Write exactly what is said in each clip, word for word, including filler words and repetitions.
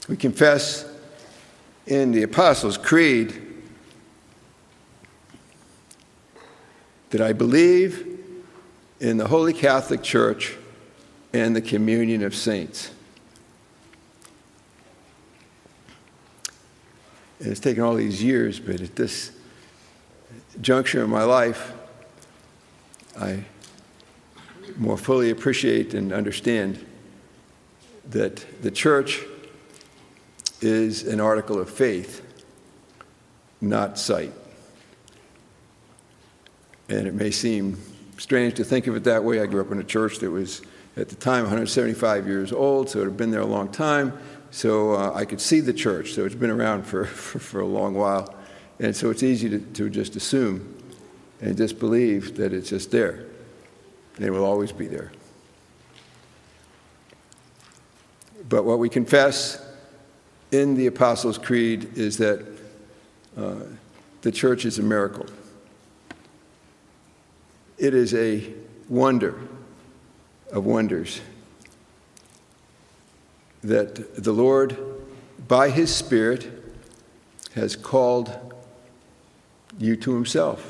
We confess in the Apostles' Creed that I believe in the Holy Catholic Church and the communion of saints. And it's taken all these years, but at this juncture in my life, I more fully appreciate and understand that the church is an article of faith, not sight. And it may seem strange to think of it that way. I grew up in a church that was, at the time, one hundred seventy-five years old, so it had been there a long time. So uh, I could see the church, so it's been around for, for, for a long while. And so it's easy to, to just assume and just believe that it's just there. And it will always be there. But what we confess in the Apostles' Creed is that uh, the church is a miracle. It is a wonder of wonders that the Lord, by His Spirit, has called you to Himself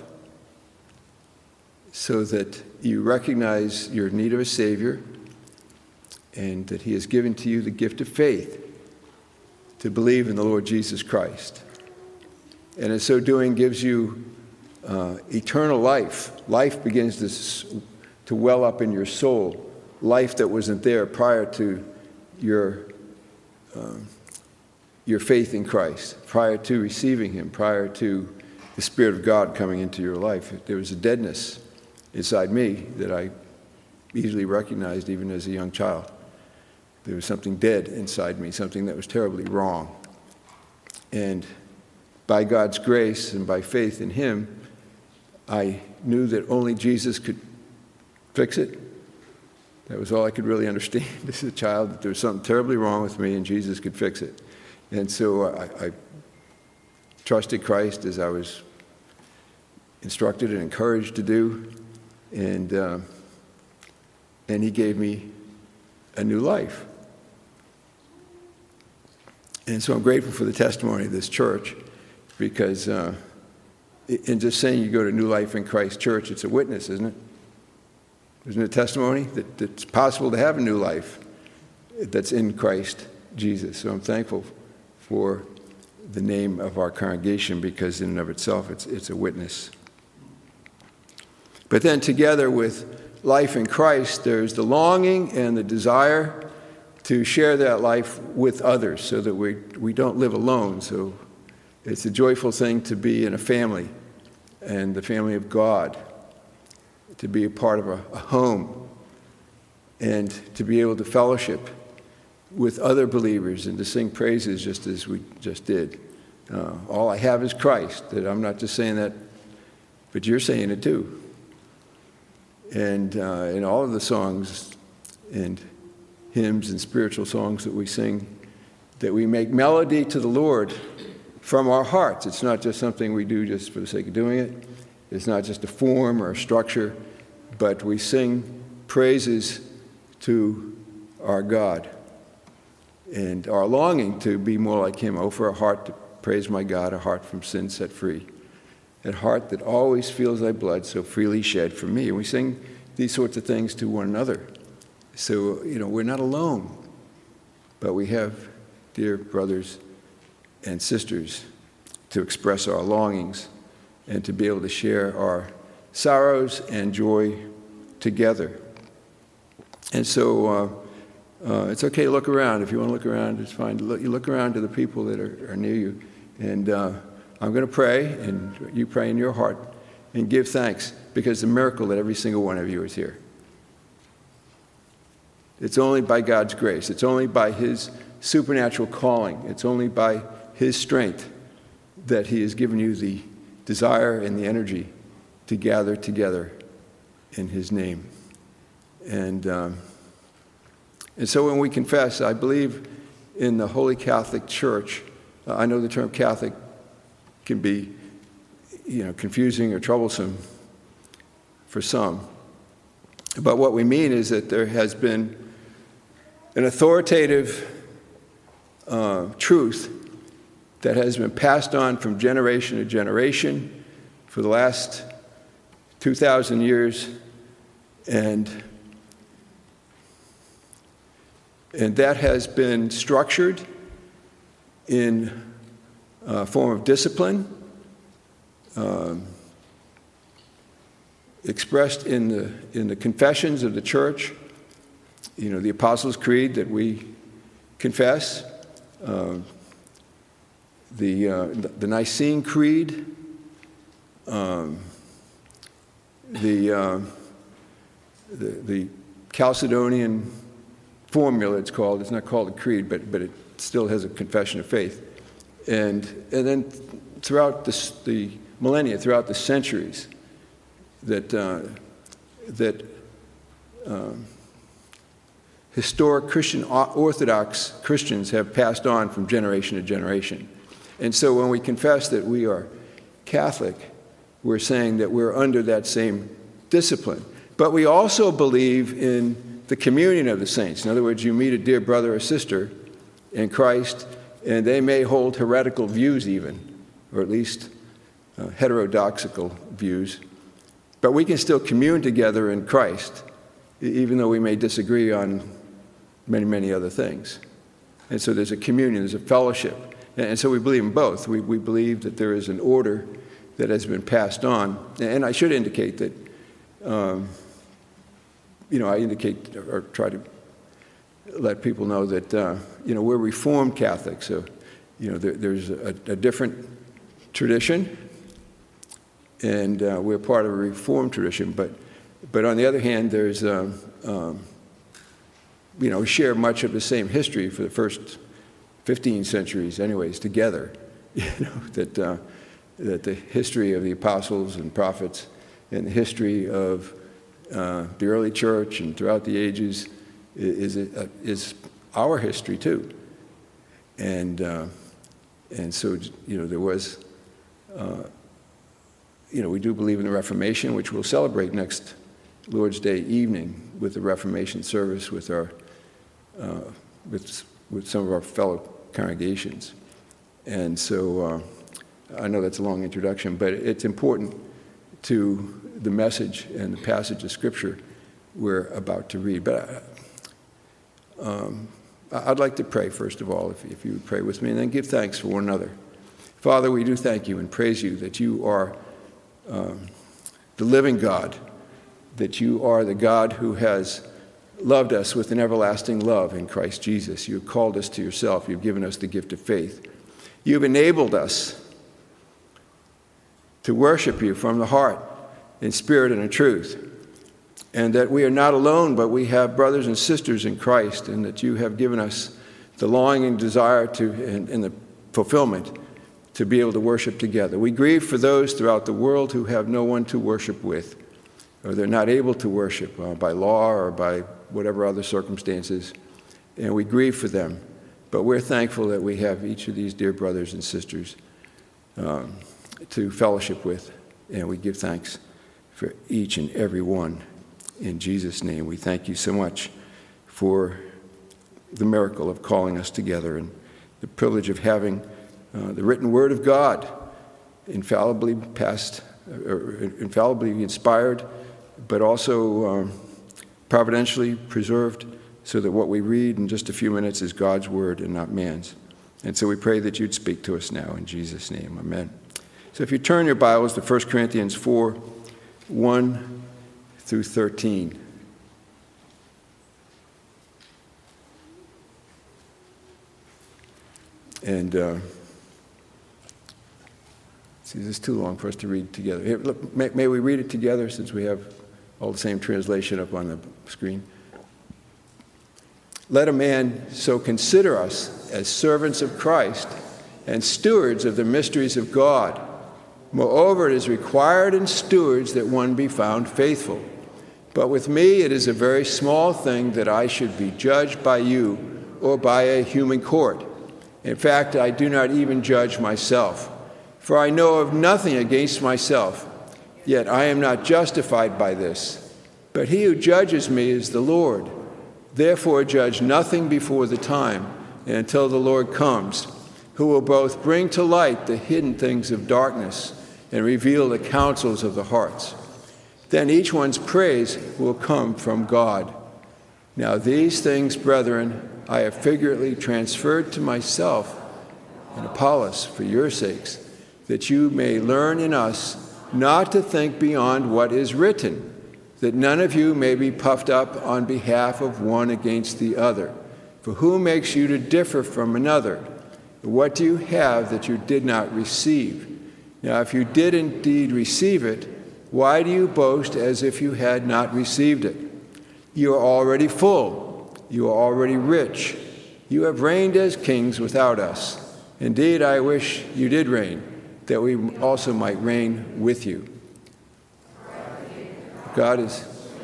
so that you recognize your need of a Savior and that He has given to you the gift of faith to believe in the Lord Jesus Christ. And in so doing gives you uh, eternal life. Life begins to, to well up in your soul. Life that wasn't there prior to your, um, your faith in Christ, prior to receiving Him, prior to the Spirit of God coming into your life. There was a deadness inside me that I easily recognized even as a young child. There was something dead inside me, something that was terribly wrong. And by God's grace and by faith in Him, I knew that only Jesus could fix it. That was all I could really understand as a child, that there was something terribly wrong with me and Jesus could fix it. And so I, I trusted Christ as I was instructed and encouraged to do. And, uh, and He gave me a new life. And so I'm grateful for the testimony of this church because uh, in just saying you go to New Life in Christ Church, it's a witness, isn't it? Isn't it a testimony that it's possible to have a new life that's in Christ Jesus? So I'm thankful for the name of our congregation because in and of itself it's, it's a witness. But then together with life in Christ, there's the longing and the desire to share that life with others so that we, we don't live alone. So it's a joyful thing to be in a family and the family of God, to be a part of a, a home and to be able to fellowship with other believers and to sing praises just as we just did. Uh, all I have is Christ. That I'm not just saying that, but you're saying it too. And uh, in all of the songs and hymns and spiritual songs that we sing, that we make melody to the Lord from our hearts. It's not just something we do just for the sake of doing it. It's not just a form or a structure, but we sing praises to our God and our longing to be more like Him. Oh, for a heart to praise my God, a heart from sin set free, a heart that always feels thy blood so freely shed for me. And we sing these sorts of things to one another. So, you know, we're not alone, but we have dear brothers and sisters to express our longings and to be able to share our sorrows and joy together. And so uh, uh, it's okay to look around. If you want to look around, it's fine. Look, you look around to the people that are, are near you. And uh, I'm going to pray, and you pray in your heart, and give thanks, because the miracle that every single one of you is here. It's only by God's grace. It's only by His supernatural calling. It's only by His strength that He has given you the desire and the energy to gather together in His name. And, um, and so when we confess, I believe in the Holy Catholic Church. Uh, I know the term Catholic can be, you know, confusing or troublesome for some. But what we mean is that there has been an authoritative uh, truth that has been passed on from generation to generation for the last two thousand years, and, and that has been structured in a form of discipline, um, expressed in the, in the confessions of the church, you know, the Apostles' Creed that we confess, uh, the, uh, the Nicene Creed, um, the, uh, the, the Chalcedonian Formula, it's called. It's not called a creed, but, but it still has a confession of faith. And, and then throughout the, the millennia, throughout the centuries, that, uh, that um, historic Christian, Orthodox Christians have passed on from generation to generation. And so when we confess that we are Catholic, we're saying that we're under that same discipline. But we also believe in the communion of the saints. In other words, you meet a dear brother or sister in Christ, and they may hold heretical views even, or at least uh, heterodoxical views. But we can still commune together in Christ, even though we may disagree on many, many other things. And so there's a communion, there's a fellowship. And so we believe in both. We, we believe that there is an order that has been passed on. And I should indicate that, um, you know, I indicate or try to let people know that, uh, you know, we're Reformed Catholics. So, you know, there, there's a, a different tradition, and uh, we're part of a Reformed tradition. But, but on the other hand, there's, um, um, you know, we share much of the same history for the first fifteen centuries anyways together, you know, that, uh, that the history of the apostles and prophets and the history of uh, the early church and throughout the ages is, is, uh, is our history too. And, uh, and so, you know, there was, uh, you know, we do believe in the Reformation, which we'll celebrate next Lord's Day evening with the Reformation service with our, uh, with, with some of our fellow congregations. And so uh, I know that's a long introduction, but it's important to the message and the passage of Scripture we're about to read. But um, I'd like to pray, first of all, if, if you would pray with me, and then give thanks for one another. Father, we do thank you and praise you that you are um, the living God, that you are the God who has loved us with an everlasting love in Christ Jesus. You have called us to yourself. You've given us the gift of faith. You've enabled us to worship you from the heart in spirit and in truth, and that we are not alone, but we have brothers and sisters in Christ, and that you have given us the longing and desire to, and, and the fulfillment to be able to worship together. We grieve for those throughout the world who have no one to worship with, or they're not able to worship uh, by law or by whatever other circumstances, and we grieve for them. But we're thankful that we have each of these dear brothers and sisters um, to fellowship with, and we give thanks for each and every one. In Jesus' name, we thank you so much for the miracle of calling us together and the privilege of having uh, the written word of God infallibly passed, or infallibly inspired, but also um, providentially preserved so that what we read in just a few minutes is God's word and not man's. And so we pray that you'd speak to us now in Jesus' name. Amen. So if you turn your Bibles to First Corinthians four, one through thirteen. And uh, see, this is too long for us to read together. Here, look, may, may we read it together since we have all the same translation up on the screen. Let a man so consider us as servants of Christ and stewards of the mysteries of God. Moreover, it is required in stewards that one be found faithful. But with me it is a very small thing that I should be judged by you or by a human court. In fact, I do not even judge myself, for I know of nothing against myself. Yet I am not justified by this. But he who judges me is the Lord. Therefore judge nothing before the time, until the Lord comes, who will both bring to light the hidden things of darkness and reveal the counsels of the hearts. Then each one's praise will come from God. Now these things, brethren, I have figuratively transferred to myself and Apollos for your sakes, that you may learn in us not to think beyond what is written, that none of you may be puffed up on behalf of one against the other. For who makes you to differ from another? What do you have that you did not receive? Now, if you did indeed receive it, why do you boast as if you had not received it? You are already full. You are already rich. You have reigned as kings without us. Indeed, I wish you did reign, that we also might reign with you. God is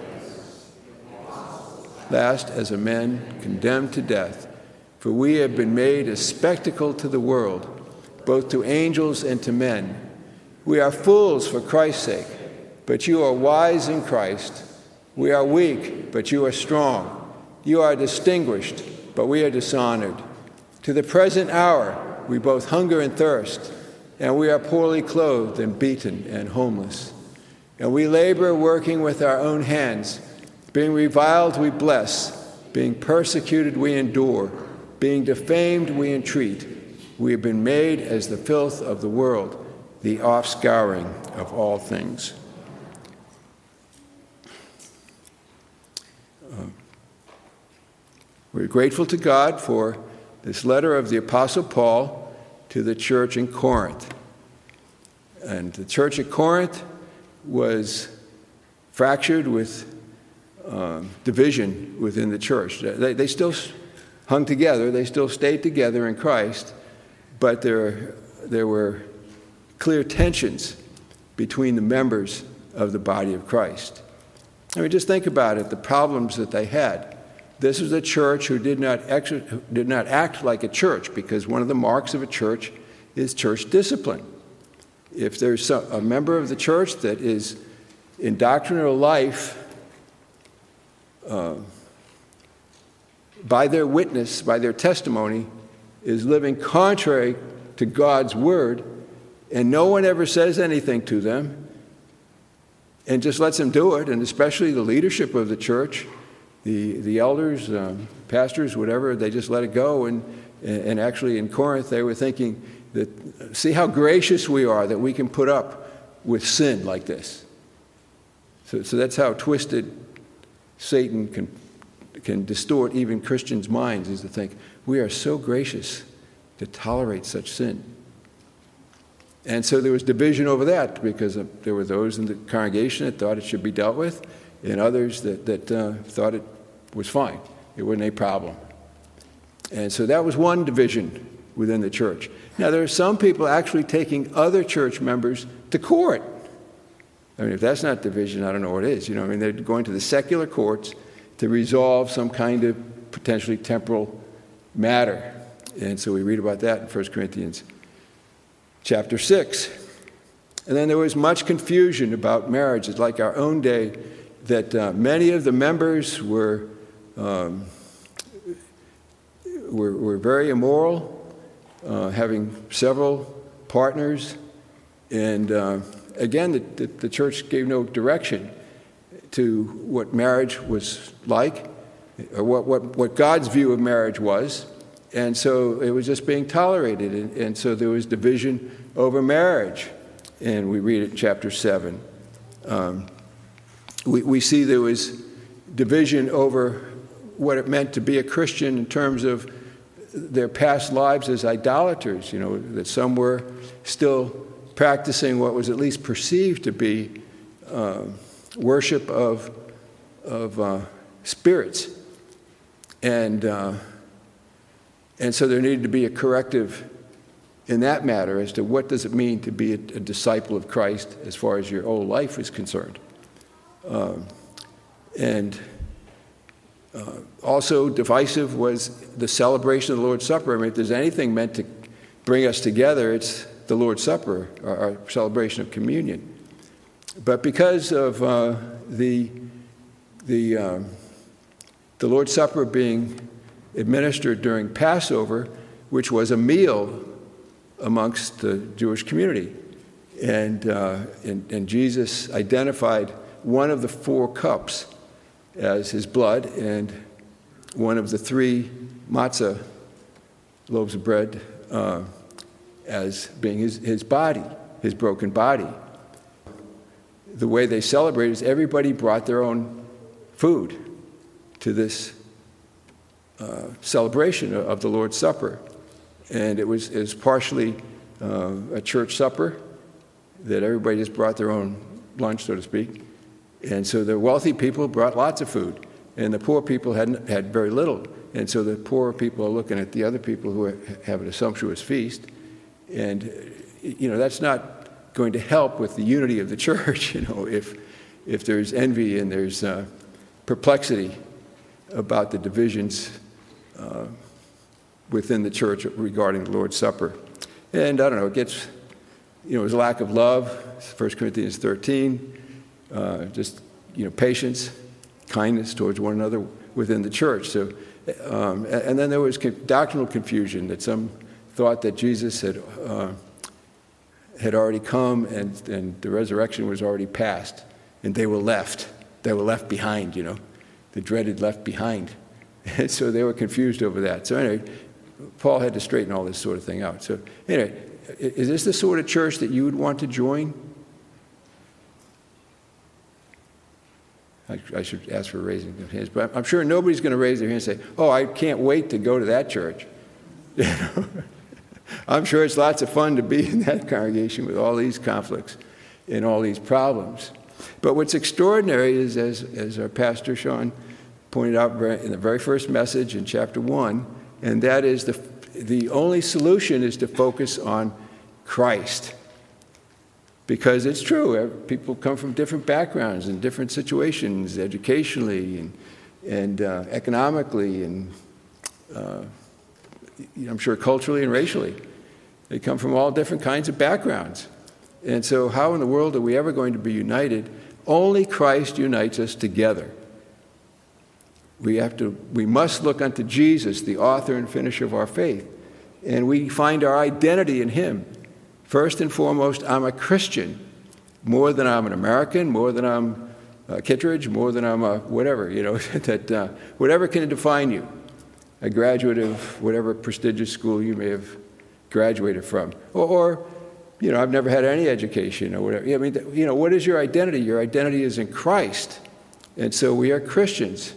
last as a man condemned to death, for we have been made a spectacle to the world, both to angels and to men. We are fools for Christ's sake, but you are wise in Christ. We are weak, but you are strong. You are distinguished, but we are dishonored. To the present hour, we both hunger and thirst, and we are poorly clothed and beaten and homeless. And we labor working with our own hands. Being reviled, we bless. Being persecuted, we endure. Being defamed, we entreat. We have been made as the filth of the world, the offscouring of all things. Uh, we're grateful to God for this letter of the Apostle Paul to the church in Corinth. And the church at Corinth was fractured with uh, division within the church. They, they still hung together. They still stayed together in Christ, but there, there were clear tensions between the members of the body of Christ. I mean, just think about it, the problems that they had. This was a church who did not, ex- did not act like a church, because one of the marks of a church is church discipline. If there's a member of the church that is in doctrinal life, uh, by their witness, by their testimony, is living contrary to God's word, and no one ever says anything to them and just lets them do it, and especially the leadership of the church, the, the elders, um, pastors, whatever, they just let it go. And, and actually in Corinth, they were thinking that, see how gracious we are that we can put up with sin like this. So, so that's how twisted Satan can, can distort even Christians' minds, is to think, we are so gracious to tolerate such sin. And so there was division over that, because there were those in the congregation that thought it should be dealt with, and others that, that uh, thought it was fine. It wasn't a problem. And so that was one division within the church. Now, there are some people actually taking other church members to court. I mean, if that's not division, I don't know what is. You know, I mean, they're going to the secular courts to resolve some kind of potentially temporal matter. And so we read about that in First Corinthians chapter six. And then there was much confusion about marriage. It's like our own day, that uh, many of the members were, um, were, were very immoral, uh, having several partners. And uh, again, the, the, the church gave no direction to what marriage was like, or what, what, what God's view of marriage was. And so it was just being tolerated. And, and so there was division over marriage. And we read it in chapter seven. Um, we, we see there was division over what it meant to be a Christian in terms of their past lives as idolaters, you know, that some were still practicing what was at least perceived to be uh, worship of, of uh, spirits. And, uh, and so there needed to be a corrective in that matter as to what does it mean to be a, a disciple of Christ as far as your whole life is concerned. Um, and uh, also divisive was the celebration of the Lord's Supper. I mean, if there's anything meant to bring us together, it's the Lord's Supper, our, our celebration of communion. But because of uh, the, the, um, the Lord's Supper being administered during Passover, which was a meal amongst the Jewish community. And, uh, and, and Jesus identified one of the four cups as his blood and one of the three matzah, loaves of bread, uh, as being his, his body, his broken body. The way they celebrate is everybody brought their own food to this uh, celebration of the Lord's Supper. And it was, it was partially uh, a church supper that everybody just brought their own lunch, so to speak. And so the wealthy people brought lots of food, and the poor people had, had very little. And so the poor people are looking at the other people who are, have a sumptuous feast. And, you know, that's not going to help with the unity of the church, you know, if, if there's envy and there's uh, perplexity about the divisions uh, within the church regarding the Lord's Supper. And I don't know, it gets, you know, there's a lack of love, First Corinthians thirteen, uh, just, you know, patience, kindness towards one another within the church. So, um, and then there was doctrinal confusion, that some thought that Jesus had uh, had already come and, and the resurrection was already past, and they were left. They were left behind, you know, the dreaded left behind. And so they were confused over that. So anyway, Paul had to straighten all this sort of thing out. So anyway, is this the sort of church that you would want to join? I, I should ask for raising of hands, but I'm sure nobody's going to raise their hand and say, oh, I can't wait to go to that church. You know? I'm sure it's lots of fun to be in that congregation with all these conflicts and all these problems. But what's extraordinary is, as, as our pastor Sean pointed out in the very first message in chapter one, and that is the, the only solution is to focus on Christ. Because it's true, people come from different backgrounds and different situations, educationally and, and uh, economically, and uh, I'm sure culturally and racially. They come from all different kinds of backgrounds. And so how in the world are we ever going to be united? Only Christ unites us together. We have to, we must look unto Jesus, the author and finisher of our faith. And we find our identity in him. First and foremost, I'm a Christian, more than I'm an American, more than I'm a Kittredge, more than I'm a whatever, you know, that uh, whatever can define you. A graduate of whatever prestigious school you may have graduated from. Or, or you know, I've never had any education or whatever. I mean, you know, what is your identity? Your identity is in Christ. And so we are Christians.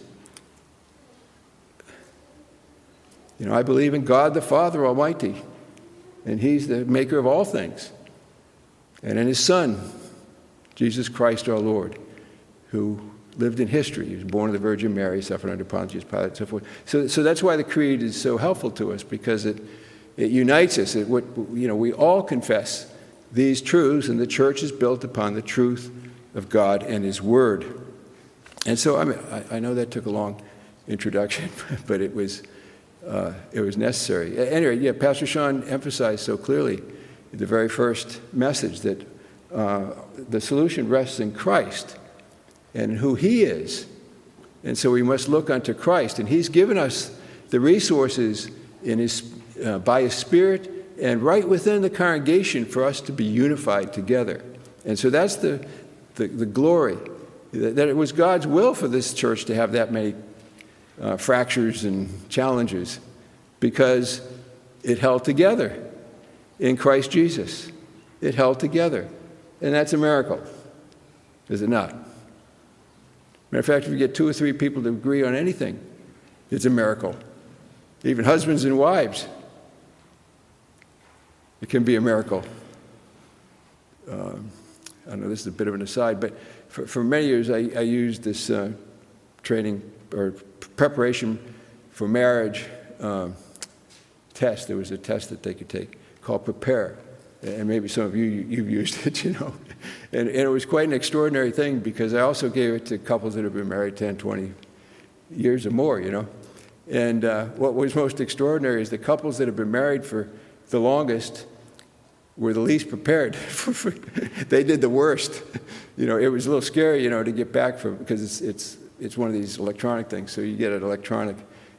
You know, I believe in God the Father Almighty, and he's the maker of all things. And in his Son, Jesus Christ our Lord, who lived in history. He was born of the Virgin Mary, suffered under Pontius Pilate, and so forth. So, so that's why the Creed is so helpful to us, because it, it unites us. It, what, you know, we all confess these truths, and the church is built upon the truth of God and his Word. And so, I mean, I, I know that took a long introduction, but it was, uh, it was necessary. Anyway, yeah, Pastor Sean emphasized so clearly in the very first message that uh, the solution rests in Christ and who he is. And so we must look unto Christ. And he's given us the resources in his, uh, by his Spirit and right within the congregation for us to be unified together. And so that's the, the, the glory, that, that it was God's will for this church to have that many uh, fractures and challenges, because it held together in Christ Jesus. It held together. And that's a miracle, is it not? Matter of fact, if you get two or three people to agree on anything, it's a miracle. Even husbands and wives, it can be a miracle. Um, I know this is a bit of an aside, but for, for many years I, I used this uh, training or preparation for marriage uh, test. There was a test that they could take called Prepare. And maybe some of you, you've used it, you know. And, and it was quite an extraordinary thing, because I also gave it to couples that have been married ten, twenty years or more, you know. And uh, what was most extraordinary is the couples that have been married for the longest were the least prepared. They did the worst. You know, it was a little scary, you know, to get back from, because it's, it's, it's one of these electronic things. So you get an electronic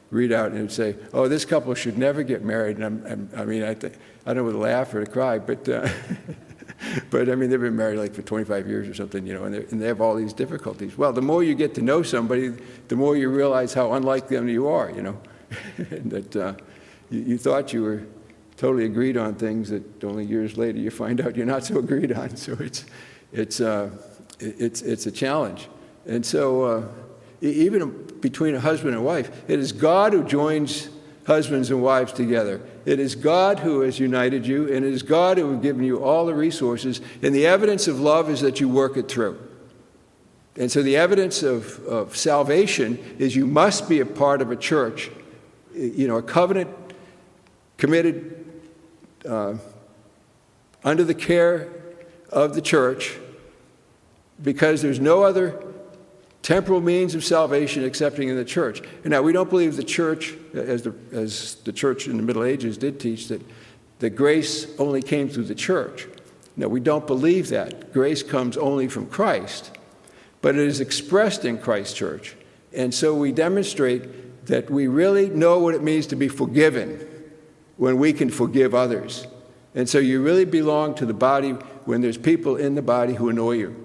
read out and it would say, oh, this couple should never get married. And I'm, I'm, I mean, I, th- I don't know whether to laugh or to cry, but, uh, but I mean, they've been married like for twenty-five years or something, you know, and, and they have all these difficulties. Well, the more you get to know somebody, the more you realize how unlike them you are, you know, and that uh, you, you thought you were totally agreed on things that only years later you find out you're not so agreed on. So it's, it's, uh, it's, it's a challenge. And so uh, even between a husband and wife, it is God who joins husbands and wives together. It is God who has united you, and it is God who has given you all the resources. And the evidence of love is that you work it through. And so the evidence of, of salvation is you must be a part of a church, you know, a covenant committed uh, under the care of the church, because there's no other temporal means of salvation excepting in the church. And now, we don't believe the church, as the, as the church in the Middle Ages did teach, that, that grace only came through the church. No, we don't believe that. Grace comes only from Christ, but it is expressed in Christ's church. And so we demonstrate that we really know what it means to be forgiven when we can forgive others. And so you really belong to the body when there's people in the body who annoy you,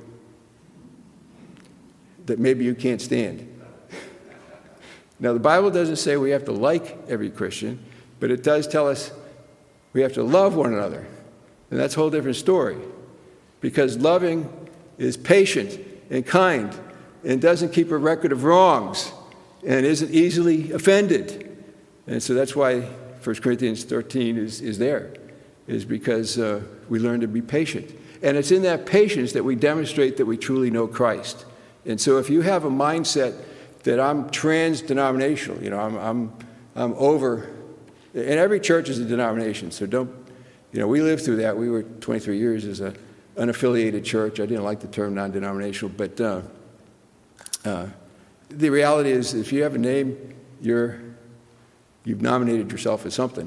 that maybe you can't stand. Now, the Bible doesn't say we have to like every Christian, but it does tell us we have to love one another. And that's a whole different story, because loving is patient and kind and doesn't keep a record of wrongs and isn't easily offended. And so that's why First Corinthians thirteen is, is there, is because uh, we learn to be patient. And it's in that patience that we demonstrate that we truly know Christ. And so if you have a mindset that I'm trans-denominational, you know, I'm, I'm, I'm over, and every church is a denomination, so don't, you know, we lived through that. We were twenty-three years as an unaffiliated church. I didn't like the term non-denominational, but uh, uh, the reality is if you have a name, you're, you've nominated yourself as something.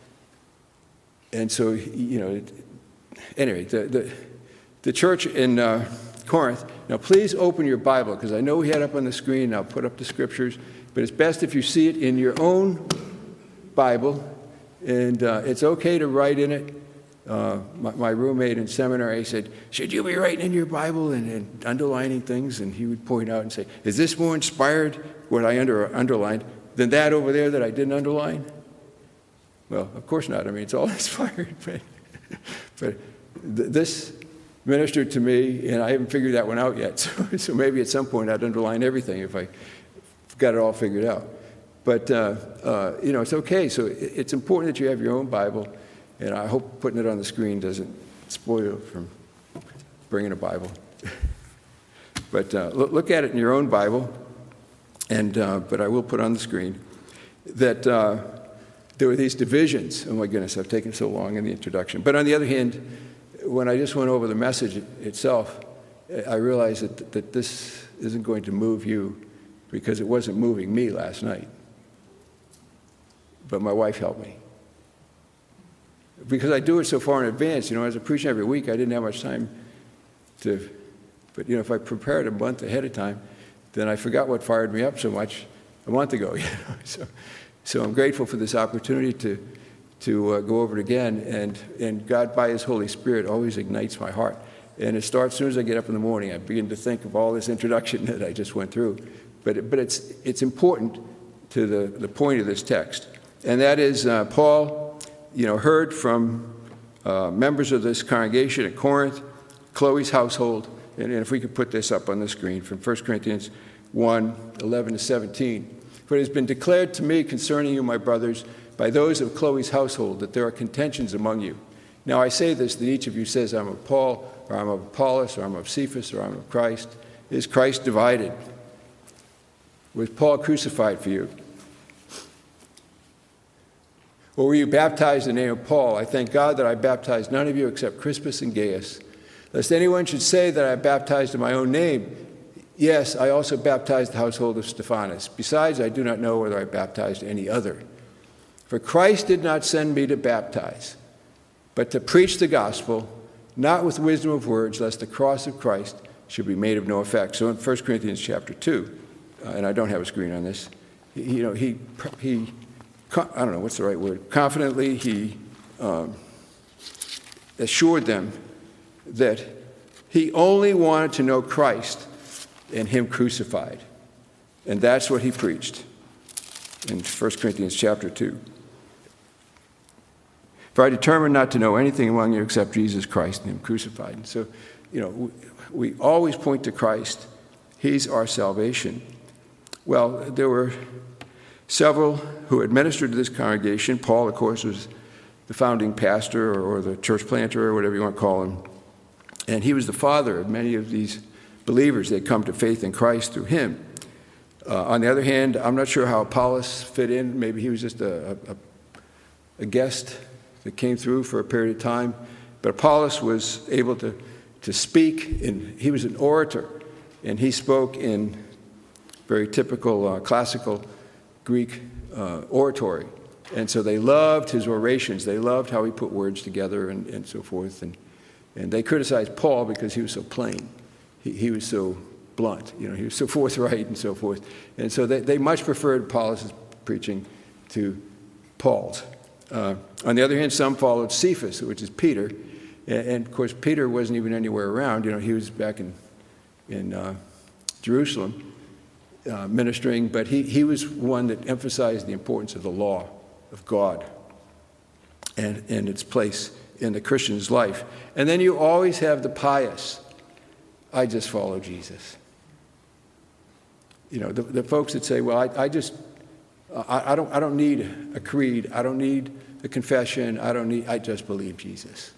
And so, you know, anyway, the, the, the church in uh, Corinth. Now, please open your Bible, because I know we had it up on the screen, and I'll put up the scriptures, but it's best if you see it in your own Bible, and uh, it's okay to write in it. Uh, my, my roommate in seminary said, should you be writing in your Bible and, and underlining things? And he would point out and say, is this more inspired, what I under, underlined, than that over there that I didn't underline? Well, of course not. I mean, it's all inspired, but, but th- this ministered to me, and I haven't figured that one out yet. So, so maybe at some point I'd underline everything if I got it all figured out. But, uh, uh, you know, it's okay. So it, it's important that you have your own Bible, and I hope putting it on the screen doesn't spoil you from bringing a Bible. But uh, look, look at it in your own Bible, and uh, but I will put on the screen that uh, there were these divisions. Oh, my goodness, I've taken so long in the introduction. But on the other hand, when I just went over the message itself, I realized that, that this isn't going to move you, because it wasn't moving me last night. But my wife helped me. Because I do it so far in advance, you know, as a preacher every week, I didn't have much time to, but, you know, if I prepared a month ahead of time, then I forgot what fired me up so much a month ago, you know. So, so I'm grateful for this opportunity to to uh, go over it again, and, and God, by His Holy Spirit, always ignites my heart. And it starts as soon as I get up in the morning. I begin to think of all this introduction that I just went through. But, it, but it's, it's important to the, the point of this text. And that is, uh, Paul, you know, heard from uh, members of this congregation at Corinth, Chloe's household, and, and if we could put this up on the screen, from First Corinthians one, eleven to seventeen. For it has been declared to me concerning you, my brothers, by those of Chloe's household, that there are contentions among you. Now I say this, that each of you says, I'm of Paul, or I'm of Apollos, or I'm of Cephas, or I'm of Christ. Is Christ divided? Was Paul crucified for you? Or were you baptized in the name of Paul? I thank God that I baptized none of you except Crispus and Gaius, lest anyone should say that I baptized in my own name. Yes, I also baptized the household of Stephanas. Besides, I do not know whether I baptized any other. For Christ did not send me to baptize, but to preach the gospel, not with wisdom of words, lest the cross of Christ should be made of no effect. So in First Corinthians chapter two, uh, and I don't have a screen on this, he, you know, he, he, I don't know, what's the right word? Confidently, he um, assured them that he only wanted to know Christ and him crucified. And that's what he preached in First Corinthians chapter two. For I determined not to know anything among you except Jesus Christ and him crucified. And so, you know, we, we always point to Christ. He's our salvation. Well, there were several who administered to this congregation. Paul, of course, was the founding pastor or, or the church planter or whatever you want to call him. And he was the father of many of these believers. They'd come to faith in Christ through him. Uh, on the other hand, I'm not sure how Apollos fit in. Maybe he was just a, a, a guest that came through for a period of time. But Apollos was able to, to speak, and he was an orator, and he spoke in very typical uh, classical Greek uh, oratory. And so they loved his orations. They loved how he put words together and, and so forth. And, and they criticized Paul because he was so plain. He, he was so blunt. You know, he was so forthright and so forth. And so they, they much preferred Apollos' preaching to Paul's. Uh, on the other hand, some followed Cephas, which is Peter. And, and, of course, Peter wasn't even anywhere around. You know, he was back in, in uh, Jerusalem uh, ministering. But he, he was one that emphasized the importance of the law of God and, and its place in the Christian's life. And then you always have the pious. I just follow Jesus. You know, the, the folks that say, well, I, I just, I, I don't I don't need a creed. I don't need a confession. I don't need, I just believe Jesus.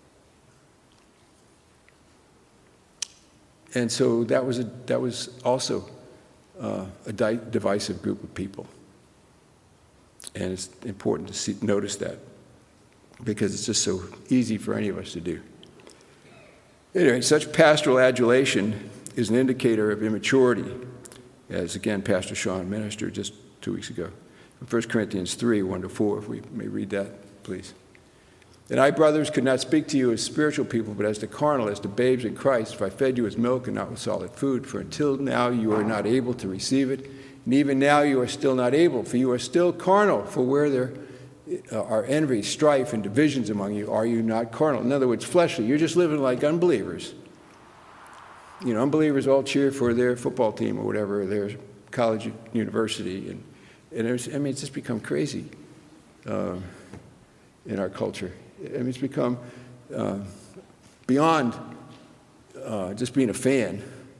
And so that was, a, that was also uh, a di- divisive group of people. And it's important to see, notice that, because it's just so easy for any of us to do. Anyway, such pastoral adulation is an indicator of immaturity, as again Pastor Sean ministered just two weeks ago. From First Corinthians three, one to four, if we may read that, please. And I, brothers, could not speak to you as spiritual people, but as to carnal, as to babes in Christ, if I fed you with milk and not with solid food. For until now you are not able to receive it, and even now you are still not able, for you are still carnal. For where there are envy, strife, and divisions among you, are you not carnal? In other words, fleshly. You're just living like unbelievers. You know, unbelievers all cheer for their football team or whatever, their college, university. And, and it's, I mean, it's just become crazy uh, in our culture. I mean, it's become uh, beyond uh, just being a fan.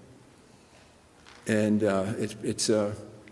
And uh, it's, it's uh,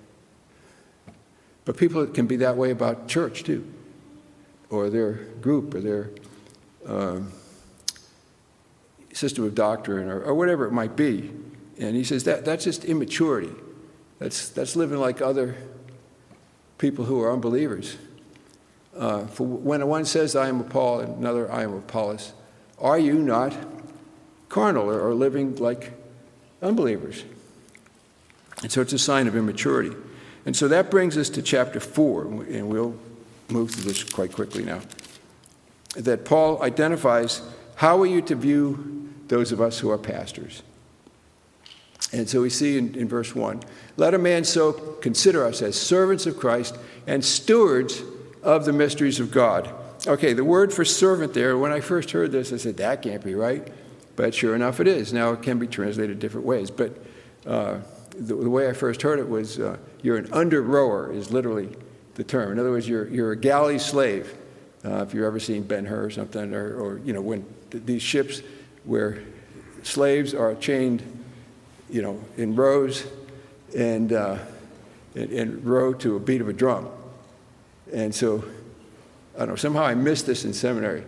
but people can be that way about church too, or their group, or their um, system of doctrine, or, or whatever it might be. And he says that that's just immaturity. That's that's living like other people who are unbelievers. Uh, for when one says, I am of Paul, and another, I am of Apollos, are you not carnal or, or living like unbelievers? And so it's a sign of immaturity. And so that brings us to chapter four, and we'll move through this quite quickly now, that Paul identifies how are you to view those of us who are pastors. And so we see in, in verse one, let a man so consider us as servants of Christ and stewards of the mysteries of God. Okay, the word for servant there, when I first heard this, I said, that can't be right. But sure enough, it is. Now, it can be translated different ways. But uh, the, the way I first heard it was, uh, you're an under-rower is literally the term. In other words, you're, you're a galley slave. Uh, if you've ever seen Ben-Hur or something, or, or you know, when th- these ships where slaves are chained, you know, in rows and, uh, and, and row to a beat of a drum. And so, I don't know, somehow I missed this in seminary.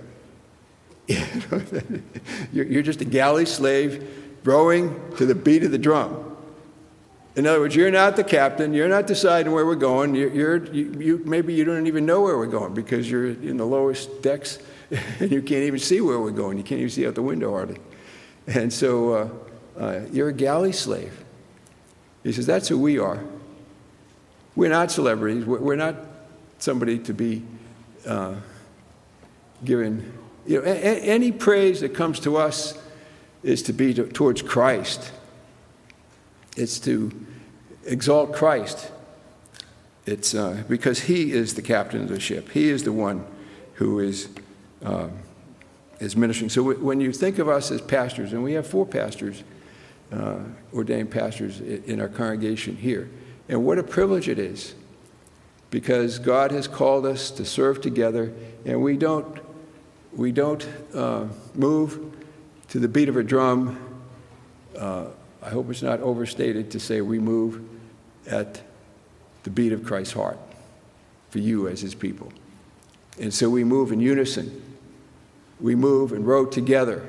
you're, you're just a galley slave rowing to the beat of the drum. In other words, you're not the captain. You're not deciding where we're going. You're, you're you, you maybe you don't even know where we're going because you're in the lowest decks and you can't even see where we're going. You can't even see out the window hardly. And so uh, uh, you're a galley slave. He says, that's who we are. We're not celebrities. We're, we're not somebody to be uh, given, you know, a, a, any praise that comes to us is to be to, towards Christ. It's to exalt Christ. It's uh, because he is the captain of the ship. He is the one who is um, is ministering. So w- when you think of us as pastors, and we have four pastors, uh, ordained pastors in our congregation here, and what a privilege it is, because God has called us to serve together, and we don't we don't uh, move to the beat of a drum. Uh, I hope it's not overstated to say we move at the beat of Christ's heart for you as his people. And so we move in unison. We move and row together.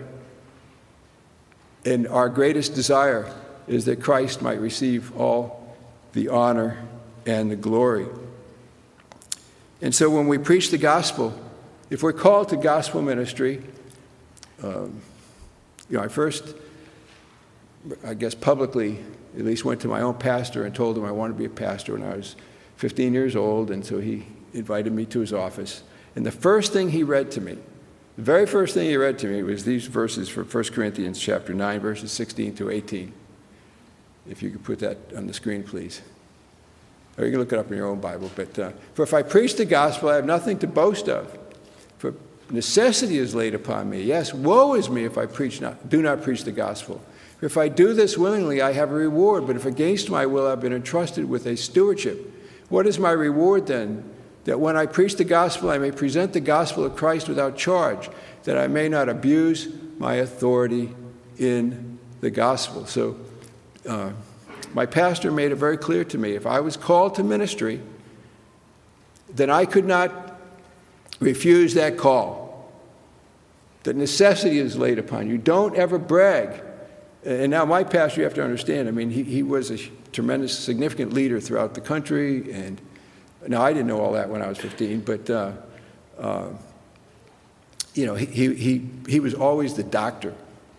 And our greatest desire is that Christ might receive all the honor and the glory. And so when we preach the gospel, if we're called to gospel ministry, um, you know, I first, I guess publicly, at least went to my own pastor and told him I wanted to be a pastor when I was fifteen years old, and so he invited me to his office. And the first thing he read to me, the very first thing he read to me was these verses from First Corinthians chapter nine, verses sixteen to eighteen. If you could put that on the screen, please. Or you can look it up in your own Bible. But uh, for if I preach the gospel, I have nothing to boast of. For necessity is laid upon me. Yes, woe is me if I preach not, do not preach the gospel. For if I do this willingly, I have a reward. But if against my will, I've been entrusted with a stewardship. What is my reward then? That when I preach the gospel, I may present the gospel of Christ without charge, that I may not abuse my authority in the gospel. So uh, my pastor made it very clear to me, if I was called to ministry, then I could not refuse that call. The necessity is laid upon you. Don't ever brag. And now my pastor, you have to understand, I mean, he, he was a tremendous, significant leader throughout the country. And now I didn't know all that when I was fifteen, but, uh, uh, you know, he, he, he was always the doctor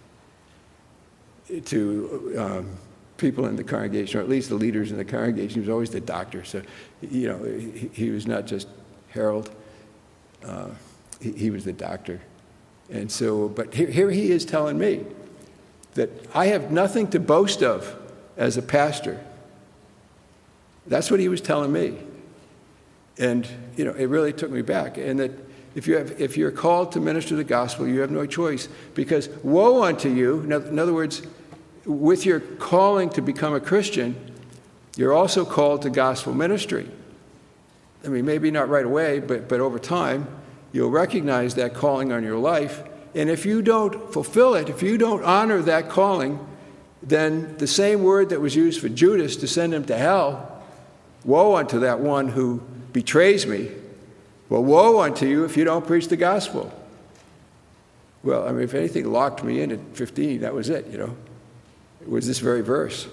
to um, people in the congregation, or at least the leaders in the congregation. He was always the doctor. So, you know, he, he was not just Harold. Uh, he, he was the doctor. And so, but here, here he is telling me that I have nothing to boast of as a pastor. That's what he was telling me. And, you know, it really took me back. And that if, you have, if you're called to minister the gospel, you have no choice. Because woe unto you, in other words, with your calling to become a Christian, you're also called to gospel ministry. I mean, maybe not right away, but, but over time, you'll recognize that calling on your life. And if you don't fulfill it, if you don't honor that calling, then the same word that was used for Judas to send him to hell, woe unto that one who betrays me, well, woe unto you if you don't preach the gospel. Well, I mean, if anything locked me in at fifteen, that was it, you know. It was this very verse.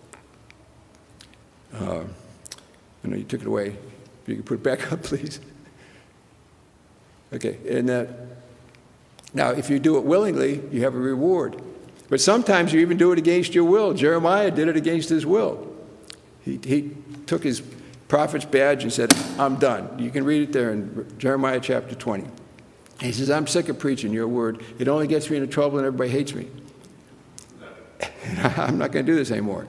Uh, I know you took it away. If you could put it back up, please. Okay, and that. Now, if you do it willingly, you have a reward. But sometimes you even do it against your will. Jeremiah did it against his will. He, he took his prophet's badge and said, I'm done. You can read it there in Jeremiah chapter twenty. He says, I'm sick of preaching your word. It only gets me into trouble and everybody hates me. I'm not going to do this anymore.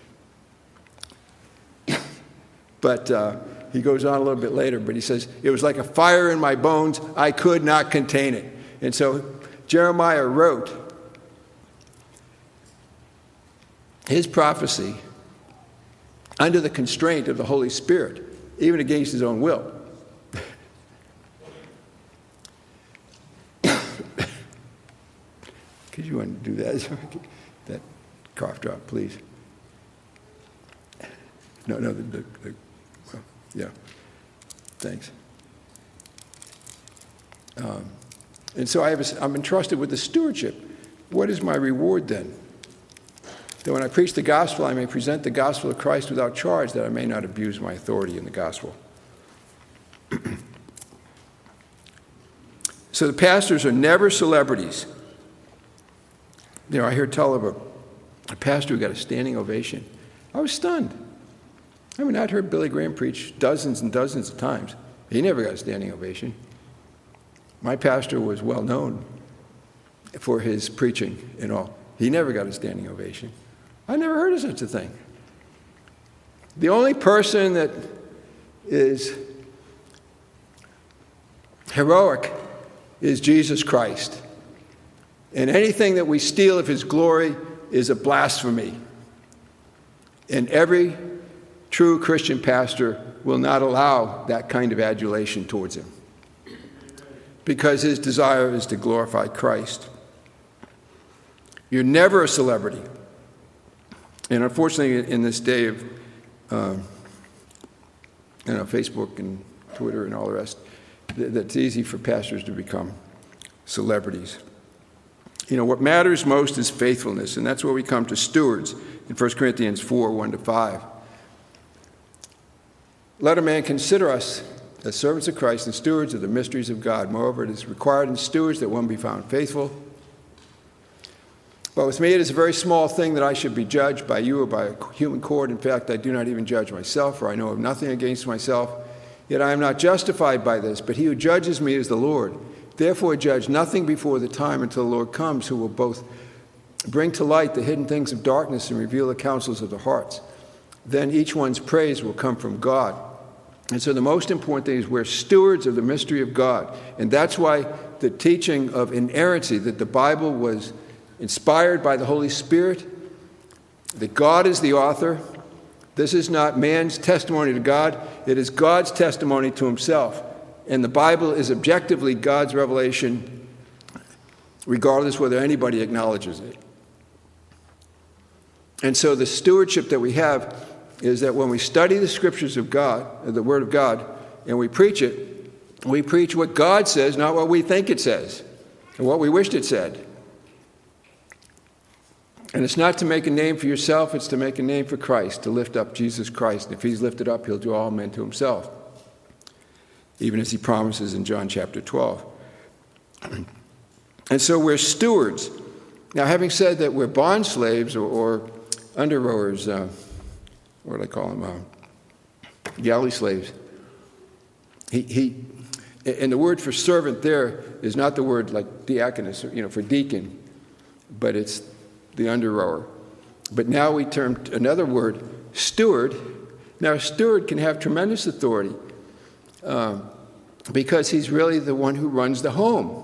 But uh, he goes on a little bit later, but he says, it was like a fire in my bones. I could not contain it. And so Jeremiah wrote his prophecy under the constraint of the Holy Spirit, even against his own will. Could you want to do that? That cough drop, please. No, no, the, the, the well, yeah. Thanks. Um, and so I have a, I'm entrusted with the stewardship. What is my reward then? That when I preach the gospel, I may present the gospel of Christ without charge, that I may not abuse my authority in the gospel. So the pastors are never celebrities. You know, I hear tell of a, a pastor who got a standing ovation. I was stunned. I mean, I'd heard Billy Graham preach dozens and dozens of times. He never got a standing ovation. My pastor was well known for his preaching and all. He never got a standing ovation. I never heard of such a thing. The only person that is heroic is Jesus Christ. And anything that we steal of his glory is a blasphemy. And every true Christian pastor will not allow that kind of adulation towards him, because his desire is to glorify Christ. You're never a celebrity. And unfortunately, in this day of uh, you know, Facebook and Twitter and all the rest, that's easy for pastors to become celebrities. You know, what matters most is faithfulness, and that's where we come to stewards in First Corinthians four, one to five. Let a man consider us as servants of Christ and stewards of the mysteries of God. Moreover, it is required in stewards that one be found faithful. But with me it is a very small thing that I should be judged by you or by a human court. In fact, I do not even judge myself, for I know of nothing against myself. Yet I am not justified by this, but he who judges me is the Lord. Therefore judge nothing before the time until the Lord comes, who will both bring to light the hidden things of darkness and reveal the counsels of the hearts. Then each one's praise will come from God. And so the most important thing is we're stewards of the mystery of God. And that's why the teaching of inerrancy, that the Bible was inspired by the Holy Spirit, that God is the author. This is not man's testimony to God. It is God's testimony to himself. And the Bible is objectively God's revelation, regardless whether anybody acknowledges it. And so the stewardship that we have is that when we study the scriptures of God, the Word of God, and we preach it, we preach what God says, not what we think it says, and what we wished it said. And it's not to make a name for yourself, it's to make a name for Christ, to lift up Jesus Christ. And if he's lifted up, he'll draw all men to himself, even as he promises in John chapter twelve. And so we're stewards. Now, having said that we're bond slaves or, or under rowers, uh, what do I call them, uh, galley slaves, he, he, and the word for servant there is not the word like diaconus, you know, for deacon, but it's the under rower. But now we term another word, steward. Now, a steward can have tremendous authority um, because he's really the one who runs the home.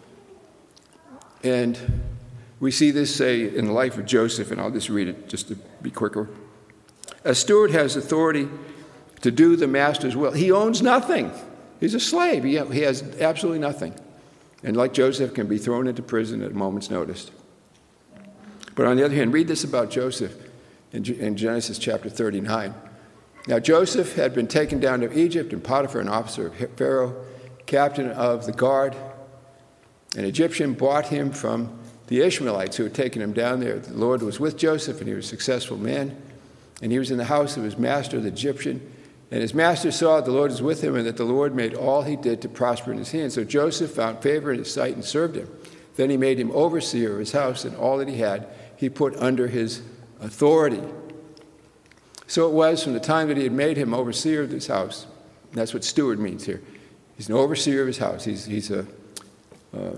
And we see this, say, in the life of Joseph, and I'll just read it just to be quicker. A steward has authority to do the master's will. He owns nothing. He's a slave. He, he has absolutely nothing. And like Joseph, can be thrown into prison at a moment's notice. But on the other hand, read this about Joseph in, in Genesis chapter thirty-nine. Now Joseph had been taken down to Egypt, and Potiphar, an officer of Pharaoh, captain of the guard, an Egyptian, bought him from the Ishmaelites who had taken him down there. The Lord was with Joseph, and he was a successful man. And he was in the house of his master, the Egyptian. And his master saw that the Lord was with him, and that the Lord made all he did to prosper in his hand. So Joseph found favor in his sight and served him. Then he made him overseer of his house, and all that he had he put under his authority. So it was from the time that he had made him overseer of his house. That's what steward means here. He's an overseer of his house. He's, he's a, uh,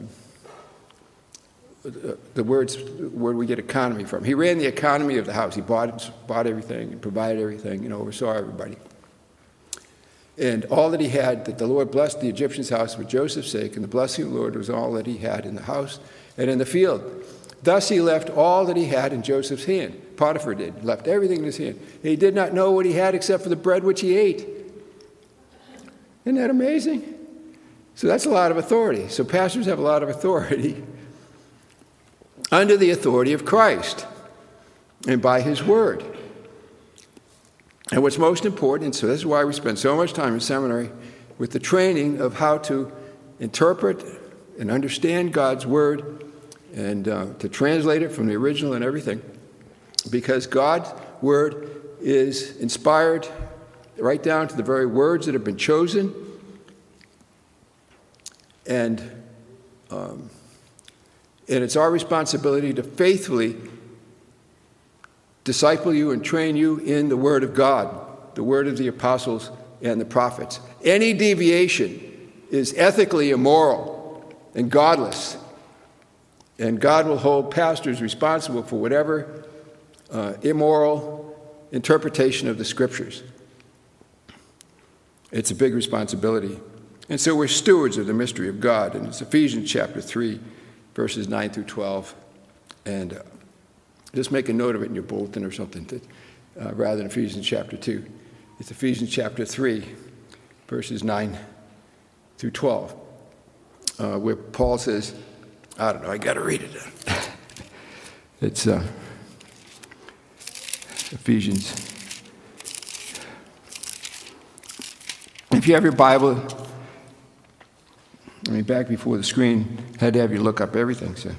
the words, where we get economy from. He ran the economy of the house. He bought, bought everything and provided everything and oversaw everybody. And all that he had, that the Lord blessed the Egyptian's house for Joseph's sake, and the blessing of the Lord was all that he had in the house and in the field. Thus he left all that he had in Joseph's hand. Potiphar did, left everything in his hand. And he did not know what he had except for the bread which he ate. Isn't that amazing? So that's a lot of authority. So pastors have a lot of authority under the authority of Christ and by his word. And what's most important, and so this is why we spend so much time in seminary, with the training of how to interpret and understand God's word and uh, to translate it from the original and everything, because God's word is inspired right down to the very words that have been chosen, and um, and it's our responsibility to faithfully disciple you and train you in the word of God, the word of the apostles and the prophets. Any deviation is ethically immoral and godless. And God will hold pastors responsible for whatever uh, immoral interpretation of the scriptures. It's a big responsibility. And so we're stewards of the mystery of God. And it's Ephesians chapter three, verses nine through twelve. And uh, just make a note of it in your bulletin or something, to, uh, rather than Ephesians chapter two. It's Ephesians chapter three, verses nine through twelve, uh, where Paul says, I don't know, I got to read it. It's uh, Ephesians. If you have your Bible, I mean, back before the screen, had to have you look up everything. So,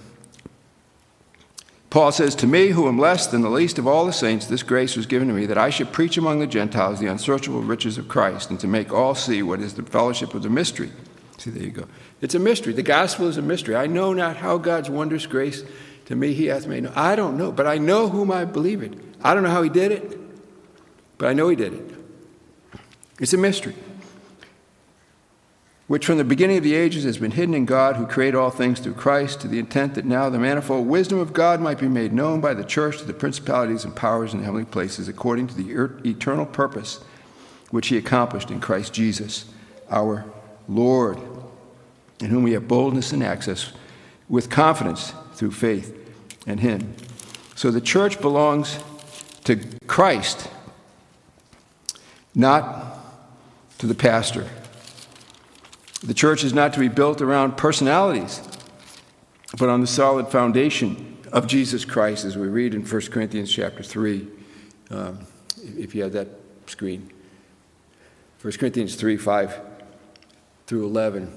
Paul says, to me, who am less than the least of all the saints, this grace was given to me, that I should preach among the Gentiles the unsearchable riches of Christ, and to make all see what is the fellowship of the mystery. See, there you go. It's a mystery. The gospel is a mystery. I know not how God's wondrous grace to me he hath made known. I don't know, but I know whom I believe it. I don't know how he did it, but I know he did it. It's a mystery, which from the beginning of the ages has been hidden in God, who created all things through Christ, to the intent that now the manifold wisdom of God might be made known by the church to the principalities and powers in the heavenly places, according to the eternal purpose which he accomplished in Christ Jesus, our Lord, in whom we have boldness and access with confidence through faith in him. So the church belongs to Christ, not to the pastor. The church is not to be built around personalities, but on the solid foundation of Jesus Christ, as we read in First Corinthians chapter three, um, if you have that screen. First Corinthians three, five through eleven.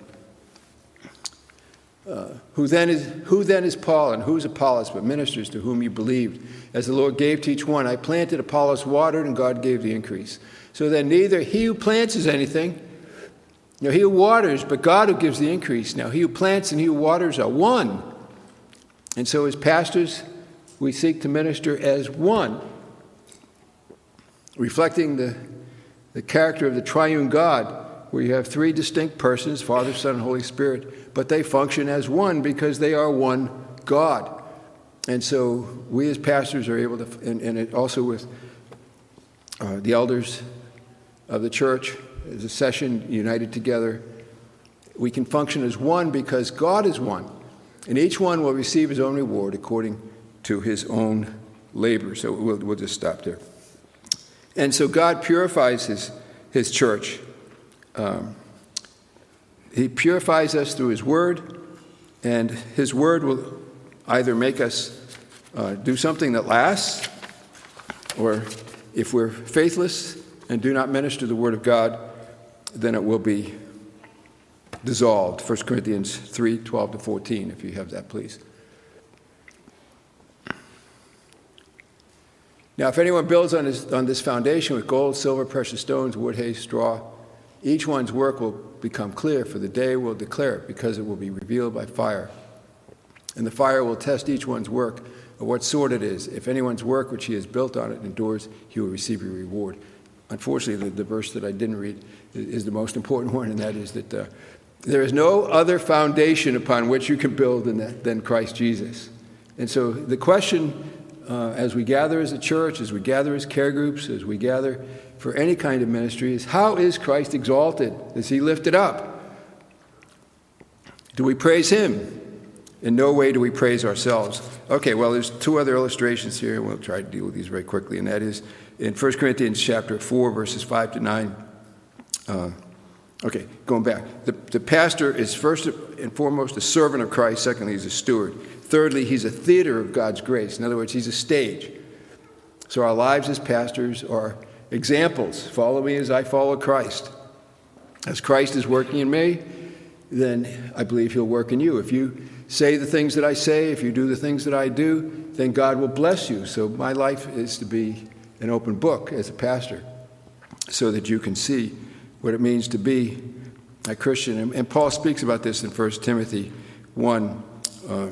Uh, who then is who then is Paul, and who is Apollos, but ministers to whom you believed, as the Lord gave to each one. I planted, Apollos watered, and God gave the increase. So then neither he who plants is anything, you know, he who waters, but God who gives the increase. Now he who plants and he who waters are one. And so as pastors, we seek to minister as one, reflecting the, the character of the triune God, where you have three distinct persons, Father, Son, and Holy Spirit, but they function as one because they are one God. And so we as pastors are able to, and, and it also with uh, the elders of the church, as a session united together, we can function as one because God is one. And each one will receive his own reward according to his own labor. So we'll, we'll just stop there. And so God purifies his, his church. Um, he purifies us through his word, and his word will either make us uh, do something that lasts, or if we're faithless and do not minister the word of God, then it will be dissolved. First Corinthians three, twelve to fourteen, if you have that, please. Now, if anyone builds on this, on this foundation with gold, silver, precious stones, wood, hay, straw, each one's work will become clear, for the day will declare it, because it will be revealed by fire. And the fire will test each one's work of what sort it is. If anyone's work which he has built on it endures, he will receive a reward. Unfortunately, the, the verse that I didn't read is, is the most important one, and that is that uh, there is no other foundation upon which you can build than, that, than Christ Jesus. And so the question, uh, as we gather as a church, as we gather as care groups, as we gather for any kind of ministry, is how is Christ exalted? Is he lifted up? Do we praise him? In no way do we praise ourselves. Okay, well, there's two other illustrations here, and we'll try to deal with these very quickly, and that is in First Corinthians chapter four, verses five to nine. Uh, okay, going back. The, the pastor is first and foremost a servant of Christ. Secondly, he's a steward. Thirdly, he's a theater of God's grace. In other words, he's a stage. So our lives as pastors are examples. Follow me as I follow Christ. As Christ is working in me, then I believe he'll work in you. If you say the things that I say, if you do the things that I do, then God will bless you. So my life is to be an open book as a pastor, so that you can see what it means to be a Christian. And, and Paul speaks about this in First Timothy one, uh,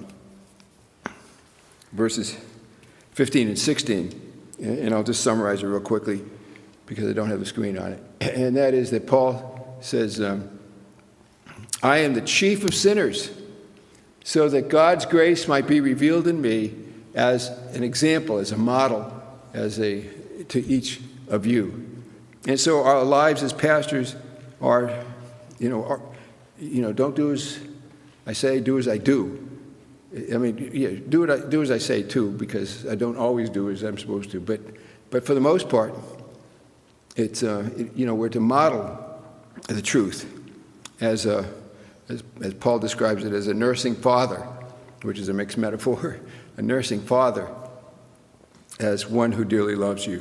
verses fifteen and sixteen. And I'll just summarize it real quickly because I don't have the screen on it. And that is that Paul says, um, I am the chief of sinners, so that God's grace might be revealed in me as an example, as a model, as a to each of you. And so our lives as pastors are, you know, are, you know, don't do as I say, do as I do. I mean, yeah, do what I, do as I say too, because I don't always do as I'm supposed to. But, but for the most part, it's uh, it, you know, we're to model the truth, as a, as, as Paul describes it, as a nursing father, which is a mixed metaphor, a nursing father, as one who dearly loves you.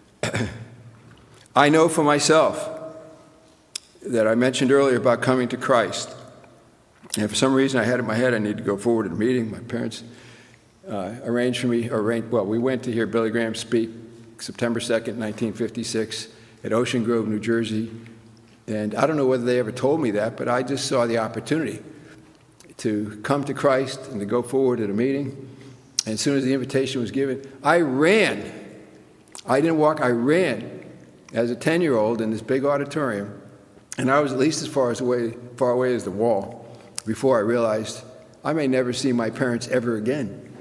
I know for myself that I mentioned earlier about coming to Christ. And for some reason I had in my head I need to go forward to a meeting. My parents uh, arranged for me, arranged, well, we went to hear Billy Graham speak September second, nineteen fifty-six at Ocean Grove, New Jersey. And I don't know whether they ever told me that, but I just saw the opportunity to come to Christ and to go forward at a meeting. And as soon as the invitation was given, I ran. I didn't walk, I ran as a ten-year-old in this big auditorium. And I was at least as far, as away, far away as the wall before I realized I may never see my parents ever again.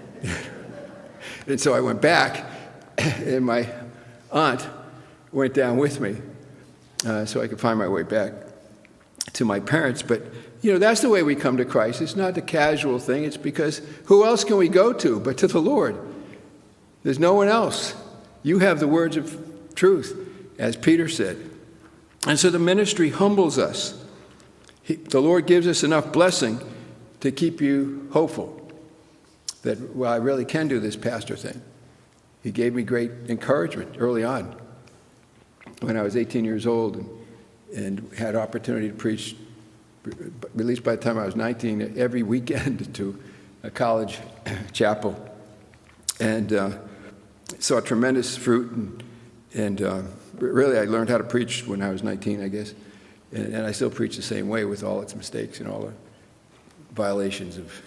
And so I went back, and my aunt went down with me uh, so I could find my way back to my parents. But, you know, that's the way we come to Christ. It's not the casual thing. It's because who else can we go to but to the Lord? There's no one else. You have the words of truth, as Peter said. And so the ministry humbles us. He, the Lord gives us enough blessing to keep you hopeful that, well, I really can do this pastor thing. He gave me great encouragement early on when I was eighteen years old and, and had opportunity to preach, at least by the time I was nineteen, every weekend to a college chapel. And uh, saw tremendous fruit. And, and uh, really, I learned how to preach when I was nineteen, I guess. And, and I still preach the same way with all its mistakes and all the violations of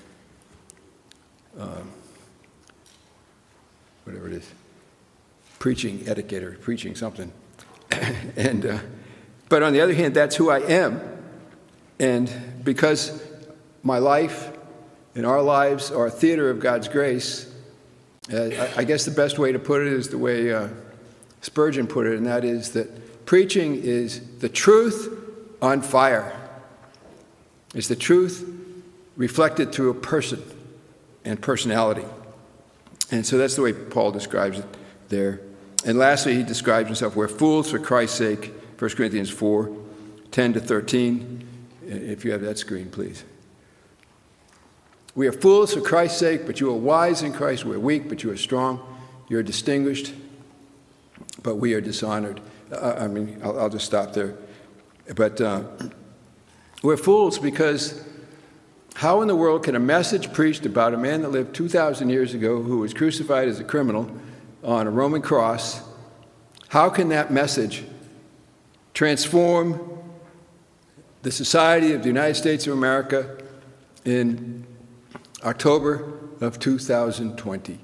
um, whatever it is, preaching etiquette or preaching something. and uh, but on the other hand, that's who I am. And because my life and our lives are a theater of God's grace, uh, I, I guess the best way to put it is the way uh, Spurgeon put it, and that is that preaching is the truth on fire. It's the truth reflected through a person and personality. And so that's the way Paul describes it there. And lastly, he describes himself, we're fools for Christ's sake, First Corinthians four, ten to thirteen. If you have that screen, please. We are fools for Christ's sake, but you are wise in Christ. We're weak, but you are strong. You're distinguished, but we are dishonored. Uh, I mean, I'll, I'll just stop there. But uh, we're fools because how in the world can a message preached about a man that lived two thousand years ago who was crucified as a criminal on a Roman cross, how can that message transform the society of the United States of America in October of two thousand twenty?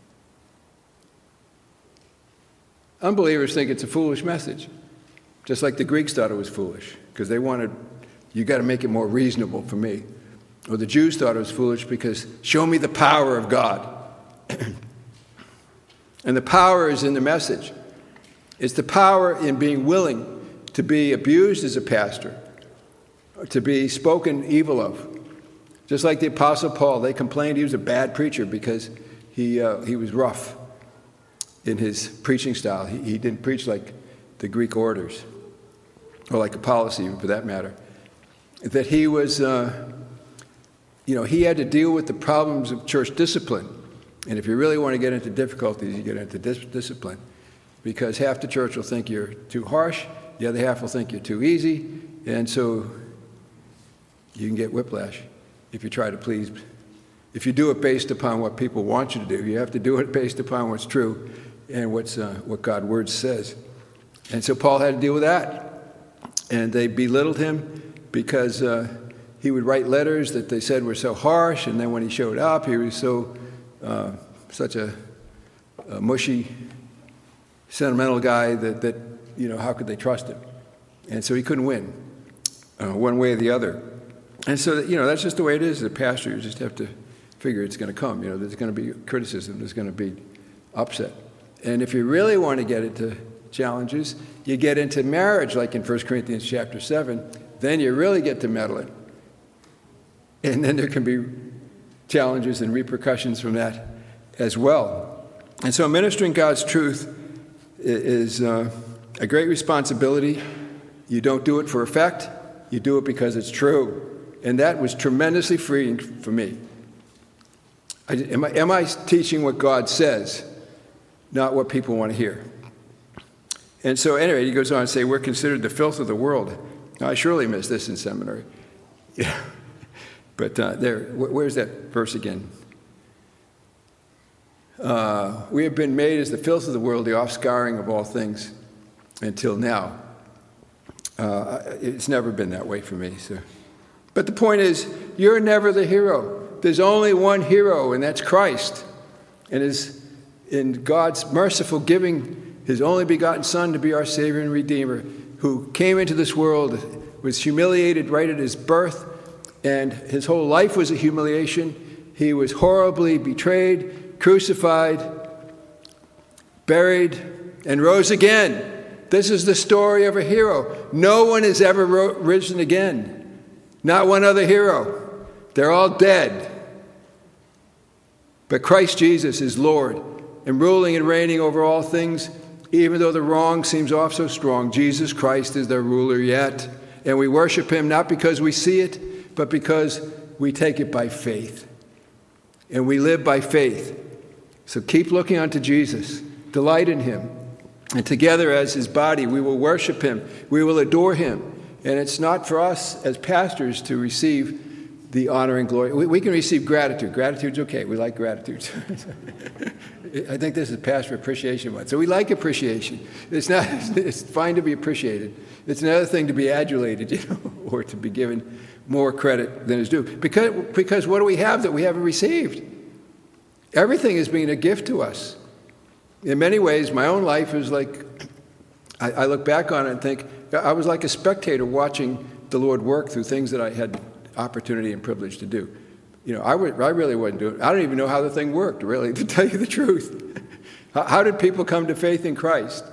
Unbelievers think it's a foolish message, just like the Greeks thought it was foolish, because they wanted, you got to make it more reasonable for me. Or the Jews thought it was foolish because, show me the power of God. And the power is in the message. It's the power in being willing to be abused as a pastor, to be spoken evil of. Just like the Apostle Paul, they complained he was a bad preacher because he, uh, he was rough in his preaching style. He, he didn't preach like the Greek orators, or like Apollos even, for that matter. That he was, uh, you know, he had to deal with the problems of church discipline. And if you really want to get into difficulties, you get into dis- discipline. Because half the church will think you're too harsh, the other half will think you're too easy, and so you can get whiplash if you try to please. If you do it based upon what people want you to do, you have to do it based upon what's true and what's uh, what God's word says. And so Paul had to deal with that. And they belittled him because uh, he would write letters that they said were so harsh, and then when he showed up, he was so uh, such a, a mushy, sentimental guy that, that, you know, how could they trust him? And so he couldn't win uh, one way or the other. And so, you know, that's just the way it is as a pastor. You just have to figure it's going to come. You know, there's going to be criticism. There's going to be upset. And if you really want to get it to challenges. You get into marriage, like in First Corinthians chapter seven, then you really get to meddling. And then there can be challenges and repercussions from that as well. And so ministering God's truth is uh, a great responsibility. You don't do it for effect. You do it because it's true. And that was tremendously freeing for me. I, am, I, am I teaching what God says, not what people want to hear? And so anyway, he goes on to say, we're considered the filth of the world. Now, I surely missed this in seminary. Yeah. But uh, there, where's that verse again? Uh, we have been made as the filth of the world, the offscouring of all things until now. Uh, it's never been that way for me. So. But the point is, you're never the hero. There's only one hero, and that's Christ. And is in God's merciful giving his only begotten Son to be our Savior and Redeemer, who came into this world, was humiliated right at his birth, and his whole life was a humiliation. He was horribly betrayed, crucified, buried, and rose again. This is the story of a hero. No one has ever ro- risen again. Not one other hero. They're all dead. But Christ Jesus is Lord and ruling and reigning over all things. Even though the wrong seems off so strong, Jesus Christ is their ruler yet. And we worship him not because we see it, but because we take it by faith. And we live by faith. So keep looking unto Jesus. Delight in him. And together as his body, we will worship him. We will adore him. And it's not for us as pastors to receive the honor and glory. We, we can receive gratitude. Gratitude's okay. We like gratitude. I think this is Pastor Appreciation Month. So we like appreciation. It's not. It's fine to be appreciated. It's another thing to be adulated, you know, or to be given more credit than is due. Because, because what do we have that we haven't received? Everything is being a gift to us. In many ways, my own life is like, I, I look back on it and think, I was like a spectator watching the Lord work through things that I had opportunity and privilege to do. You know, I, would, I really wasn't doing it. I don't even know how the thing worked, really, to tell you the truth. how, how did people come to faith in Christ?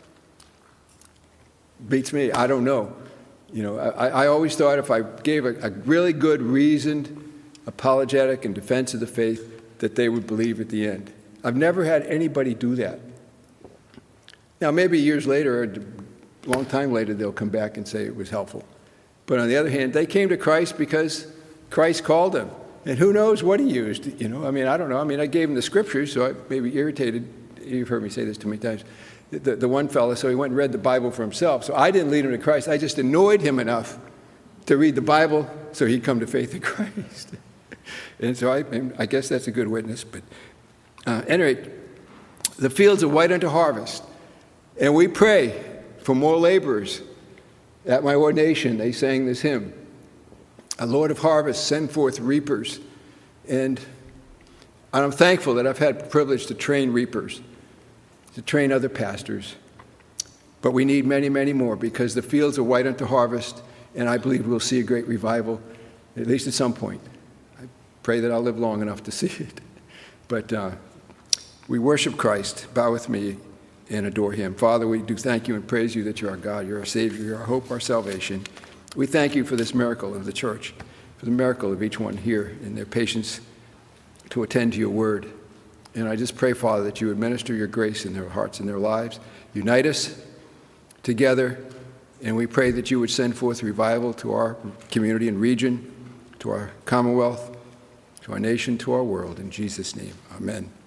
Beats me. I don't know. You know, I, I always thought if I gave a, a really good, reasoned, apologetic, and defense of the faith, that they would believe at the end. I've never had anybody do that. Now, maybe years later, or a long time later, they'll come back and say it was helpful. But on the other hand, they came to Christ because Christ called them. And who knows what he used, you know? I mean, I don't know. I mean, I gave him the scriptures, so I may be irritated. You've heard me say this too many times. The, the one fellow, so he went and read the Bible for himself. So I didn't lead him to Christ. I just annoyed him enough to read the Bible so he'd come to faith in Christ. And so I, I guess that's a good witness. But uh, at any rate, the fields are white unto harvest. And we pray for more laborers. At my ordination, they sang this hymn, "A Lord of harvest, send forth reapers." And I'm thankful that I've had the privilege to train reapers, to train other pastors. But we need many, many more because the fields are white unto harvest, and I believe we'll see a great revival, at least at some point. I pray that I'll live long enough to see it. But uh, we worship Christ. Bow with me and adore him. Father, we do thank you and praise you that you're our God, you're our Savior, you're our hope, our salvation. We thank you for this miracle of the church, for the miracle of each one here and their patience to attend to your word. And I just pray, Father, that you would minister your grace in their hearts and their lives. Unite us together, and we pray that you would send forth revival to our community and region, to our commonwealth, to our nation, to our world. In Jesus' name, amen.